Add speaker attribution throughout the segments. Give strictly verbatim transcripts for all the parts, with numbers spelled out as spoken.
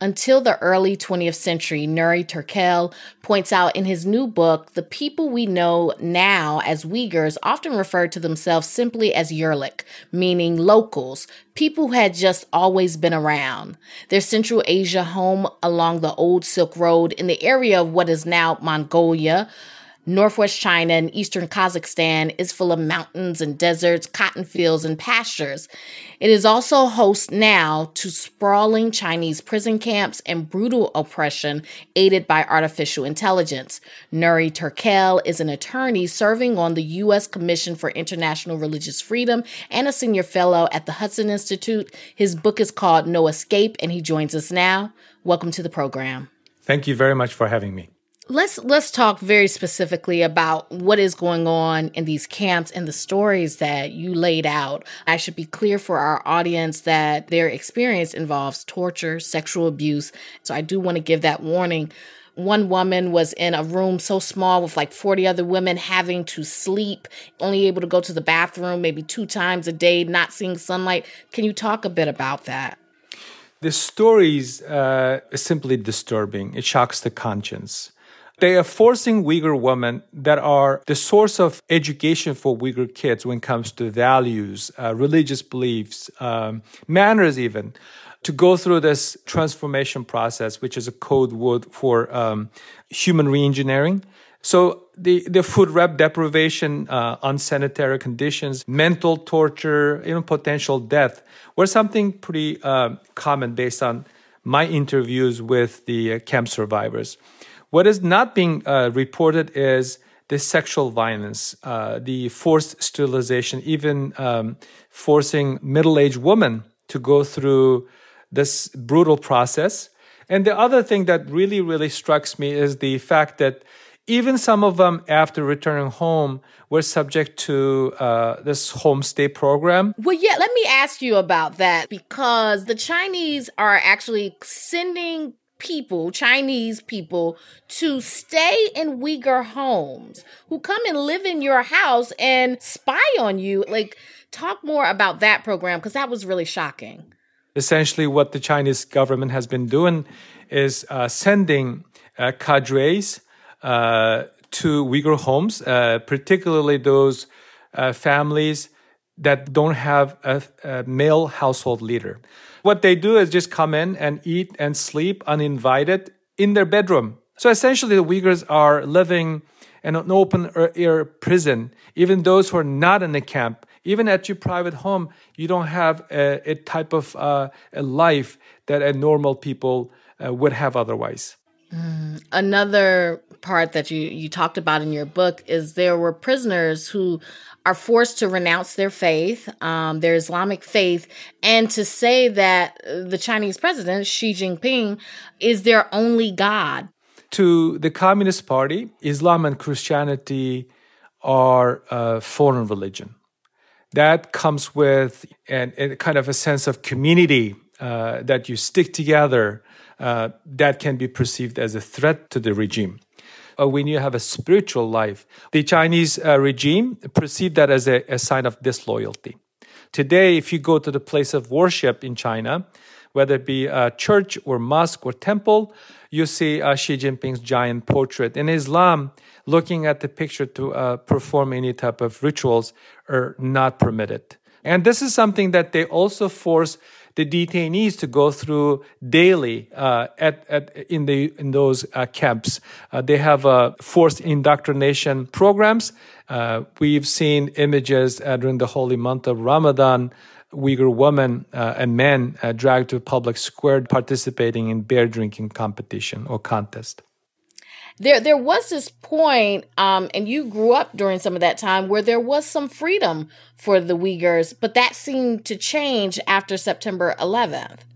Speaker 1: Until the early twentieth century, Nuri Turkel points out in his new book, the people we know now as Uyghurs often referred to themselves simply as Yurlik, meaning locals, people who had just always been around. Their Central Asia home along the old Silk Road in the area of what is now Mongolia, Northwest China and eastern Kazakhstan is full of mountains and deserts, cotton fields, and pastures. It is also host now to sprawling Chinese prison camps and brutal oppression aided by artificial intelligence. Nuri Turkel is an attorney serving on the U S Commission for International Religious Freedom and a senior fellow at the Hudson Institute. His book is called No Escape, and he joins us now. Welcome to the program.
Speaker 2: Thank you very much for having me.
Speaker 1: Let's let's talk very specifically about what is going on in these camps and the stories that you laid out. I should be clear for our audience that their experience involves torture, sexual abuse. So I do want to give that warning. One woman was in a room so small with like forty other women having to sleep, only able to go to the bathroom maybe two times a day, not seeing sunlight. Can you talk a bit about that?
Speaker 2: The stories uh, is simply disturbing. It shocks the conscience. They are forcing Uyghur women that are the source of education for Uyghur kids when it comes to values, uh, religious beliefs, um, manners even, to go through this transformation process, which is a code word for um, human reengineering. So the, the food rep deprivation, uh, unsanitary conditions, mental torture, even potential death were something pretty uh, common based on my interviews with the uh, camp survivors. What is not being uh, reported is the sexual violence, uh, the forced sterilization, even um, forcing middle-aged women to go through this brutal process. And the other thing that really, really strikes me is the fact that even some of them, after returning home, were subject to uh, this homestay program.
Speaker 1: Well, yeah, let me ask you about that, because the Chinese are actually sending people, Chinese people, to stay in Uyghur homes, who come and live in your house and spy on you. Like, talk more about that program, because that was really shocking.
Speaker 2: Essentially, what the Chinese government has been doing is uh, sending uh, cadres uh, to Uyghur homes, uh, particularly those uh, families that don't have a, a male household leader. What they do is just come in and eat and sleep uninvited in their bedroom. So essentially, the Uyghurs are living in an open-air prison. Even those who are not in the camp, even at your private home, you don't have a, a type of uh, a life that a normal people uh, would have otherwise.
Speaker 1: Mm. Another part that you, you talked about in your book is there were prisoners who are forced to renounce their faith, um, their Islamic faith, and to say that the Chinese president, Xi Jinping, is their only God.
Speaker 2: To the Communist Party, Islam and Christianity are a foreign religion. That comes with an, a kind of a sense of community, uh, that you stick together, uh, that can be perceived as a threat to the regime. Uh, when you have a spiritual life, the Chinese uh, regime perceive that as a, a sign of disloyalty. Today, if you go to the place of worship in China, whether it be a church or mosque or temple, you see uh, Xi Jinping's giant portrait. In Islam, looking at the picture to uh, perform any type of rituals are not permitted. And this is something that they also force the detainees to go through daily uh, at, at in the in those uh, camps. Uh, they have uh, forced indoctrination programs. Uh, we've seen images uh, during the holy month of Ramadan, Uyghur women uh, and men uh, dragged to a public square participating in beer drinking competition or contest.
Speaker 1: There there was this point, um, and you grew up during some of that time, where there was some freedom for the Uyghurs, but that seemed to change after September eleventh.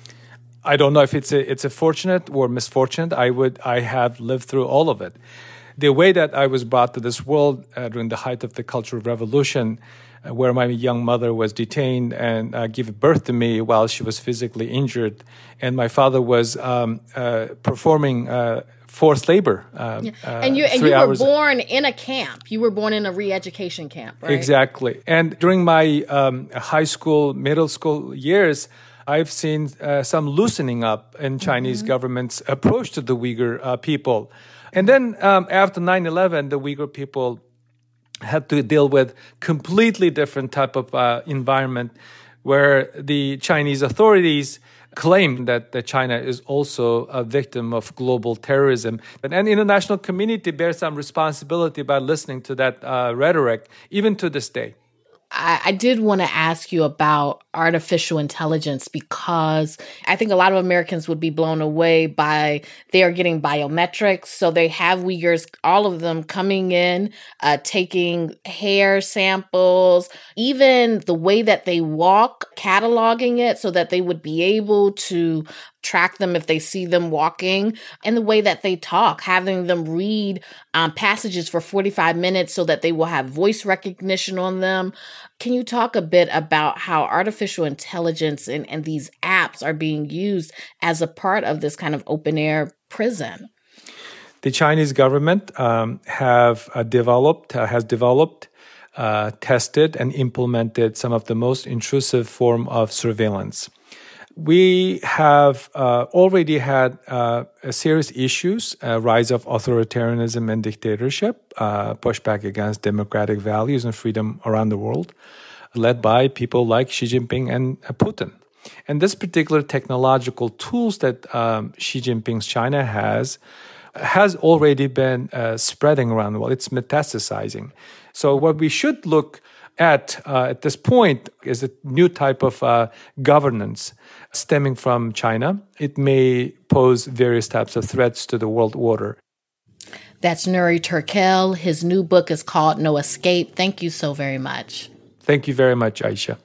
Speaker 2: I don't know if it's a it's a fortunate or misfortunate. I would I have lived through all of it. The way that I was brought to this world uh, during the height of the Cultural Revolution, uh, where my young mother was detained and uh, gave birth to me while she was physically injured, and my father was um, uh, performing Uh, forced labor. Uh,
Speaker 1: yeah. And you, and you were born in a camp. You were born in a re-education camp, right?
Speaker 2: Exactly. And during my um, high school, middle school years, I've seen uh, some loosening up in Chinese mm-hmm. government's approach to the Uyghur uh, people. And then um, after nine eleven, the Uyghur people had to deal with completely different type of uh, environment where the Chinese authorities claim that, that China is also a victim of global terrorism. And the international community bears some responsibility by listening to that uh, rhetoric, even to this day.
Speaker 1: I, I did want to ask you about artificial intelligence because I think a lot of Americans would be blown away by they are getting biometrics. So they have Uyghurs, all of them coming in, uh, taking hair samples, even the way that they walk, cataloging it so that they would be able to track them if they see them walking, and the way that they talk, having them read um, passages for forty-five minutes so that they will have voice recognition on them. Can you talk a bit about how artificial intelligence and, and these apps are being used as a part of this kind of open air prison?
Speaker 2: The Chinese government um, have uh, developed, uh, has developed, uh, tested, and implemented some of the most intrusive form of surveillance. We have uh, already had uh, serious issues, uh, rise of authoritarianism and dictatorship, uh, pushback against democratic values and freedom around the world, led by people like Xi Jinping and uh, Putin. And this particular technological tools that um, Xi Jinping's China has, has already been uh, spreading around the world. It's metastasizing. So what we should look at uh, at this point is a new type of uh, governance stemming from China. It may pose various types of threats to the world order.
Speaker 1: That's Nuri Turkel. His new book is called No Escape. Thank you so very much.
Speaker 2: Thank you very much, Aisha.